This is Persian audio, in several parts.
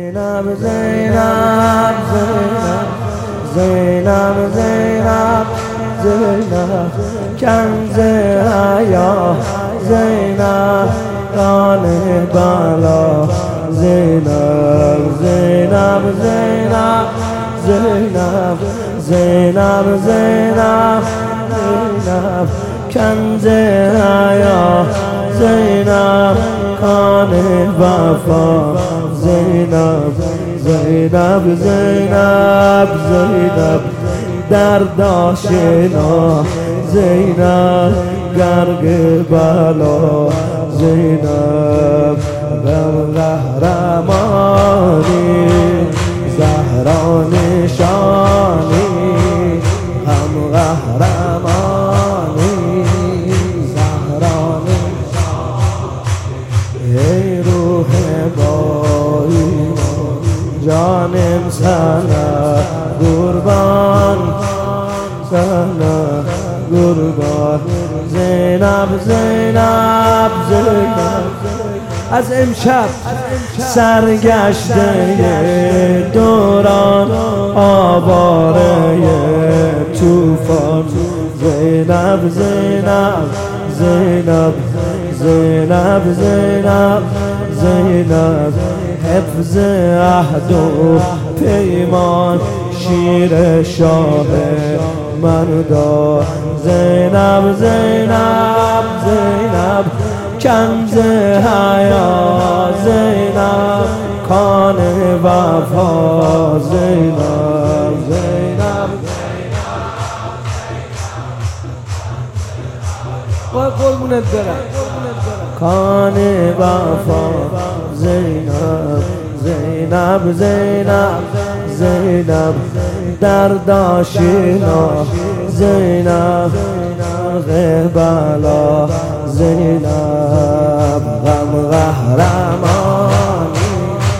زینب زینب زینب زینب زینب کنز حیا زینب کان بالا زینب زینب زینب زینب زینب زینب زینب کنز حیا زینب کان وفا زینب زینب زینب زینب درد آشنا زینب گرگ بلا زینب غم قهرمانی زهرا نشانی غم قهرمانی زهرا نشانی ای روح بایی جانم سنا قربان سنا قربان زینب زینب زینب از امشب سرگشته دوران آواره توفان زینب زینب زینب زینب زینب زینب حفظ عهد و پیمان شیر شاه مردا زینب زینب زینب کنز حیا زینب کان وفا زینب زینب قربونت برم کان وفا زینب زینب زینب زینب درد آشنا زینب بلا زینب غم قهرمانی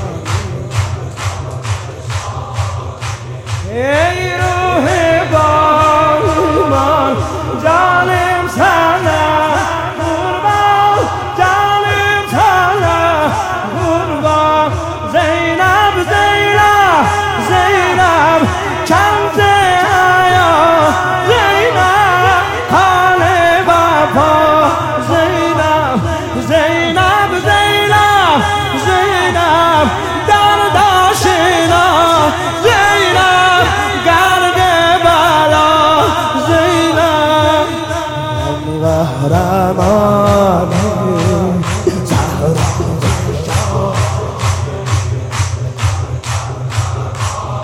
ای روح با ایمان جانم سنا قربان جانم سنا قربان زینب زینب زینب کنز حیا زینب کان وفا زینب زینب زینب زینب درد آشنا زینب گرد بلا زینب قهرمانی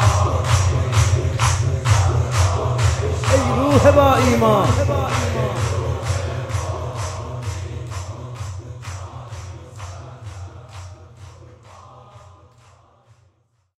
ای روح با ایمان